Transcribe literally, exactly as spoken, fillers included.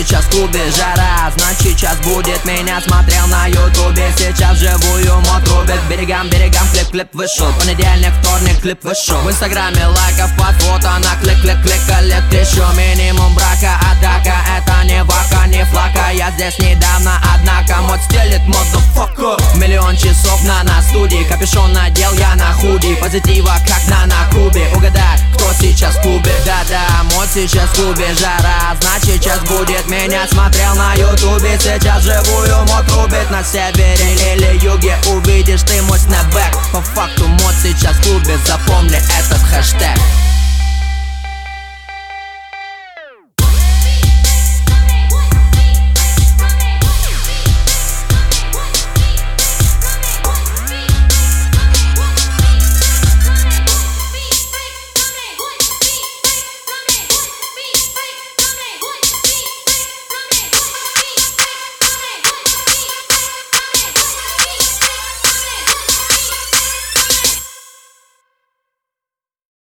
сейчас в клубе жара, значит сейчас будет меня смотрел на ютубе. Сейчас живую мод рубит, берегам, берегам, клип-клип вышел. Понедельник, вторник, клип вышел. В инстаграме лайков под фото на клик-клик-клик. Лет тысячу, минимум брака, атака. Это не вака, не флака. Я здесь недавно, однако мод стелит, motherfucker. Миллион часов на на студии, капюшон надел я на худи. Позитива как на на кубе. Угадай, кто сейчас в клубе? Да-да, мод сейчас в клубе жара, значит сейчас будет меня смотрел на ютубе. Сейчас живую мод рубит на севере или юге. Увидишь ты мой снэпбэк. По факту мод сейчас в клубе, запомни этот хэштег.